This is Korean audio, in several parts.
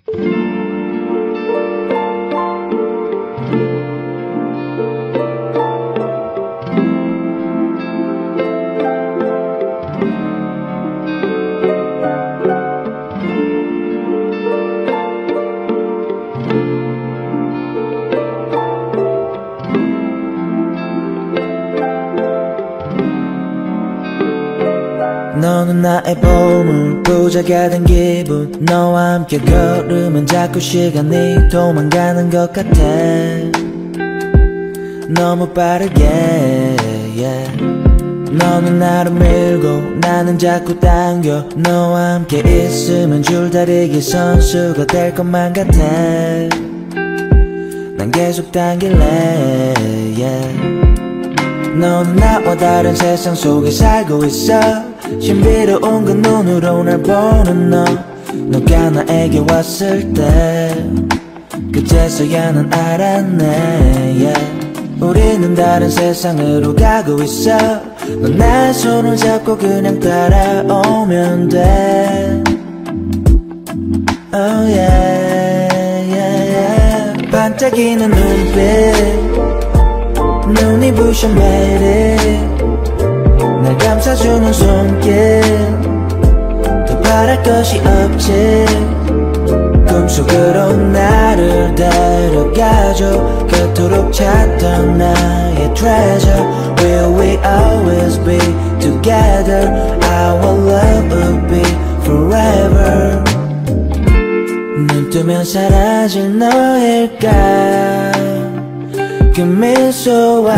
너는 나의 보물 부자가 된 기분 너와 함께 걸으면 자꾸 시간이 도망가는 것 같아 너무 빠르게 yeah. 너는 나를 밀고 나는 자꾸 당겨 너와 함께 있으면 줄다리기 선수가 될 것만 같아 난 계속 당길래 yeah. 너는 나와 다른 세상 속에 살고 있어 신비로운 그 눈으로 날 보는 너 너가 나에게 왔을 때 그제서야 난 알았네 yeah. 우리는 다른 세상으로 가고 있어 넌 나의 손을 잡고 그냥 따라오면 돼 Oh yeah, yeah, yeah. 반짝이는 눈빛 눈이 부셔 매일 날 감싸주는 손길 더 바랄 것이 없지 꿈속으로 나를 데려가줘 그토록 찾던 나의 treasure Will we always be together Our love will be forever 눈 뜨면 사라질 너일까 그 미소와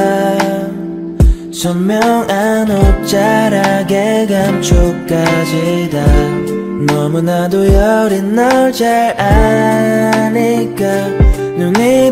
선명한 옷자락의 감촉까지 다 너무나도 여린 널 잘 아니까 눈이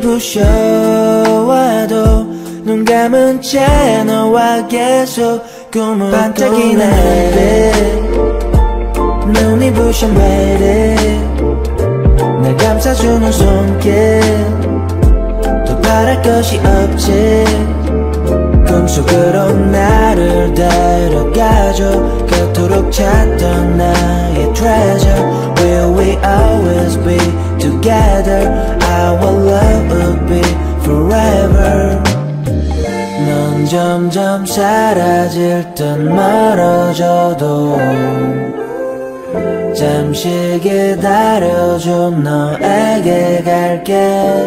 부셔와도 눈 감은 채 너와 계속 꿈을 반짝이네 눈이 부셔 매일 날 감싸주는 손길 더 바랄 것이 없지 꿈속으로 나를 데려가줘 그토록 찾던 나의 treasure Will we always be together Our love will be forever 넌 점점 사라질 듯 멀어져도 잠시 기다려줘 너에게 갈게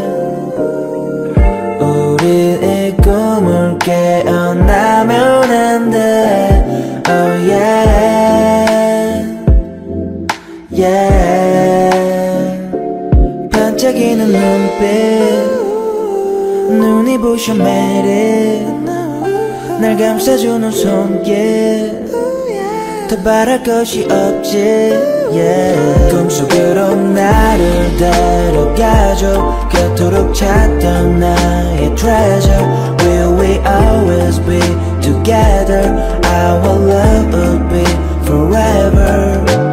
우린 이 꿈을 깨어나면 안 돼 Oh yeah Yeah 반짝이는 눈빛 눈이 부셔 매일 날 감싸주는 손길 더 바랄 것이 없지 yeah. 꿈속으로 나를 데려가줘 그토록 찾던 나의 treasure Will we always be together Our love will be forever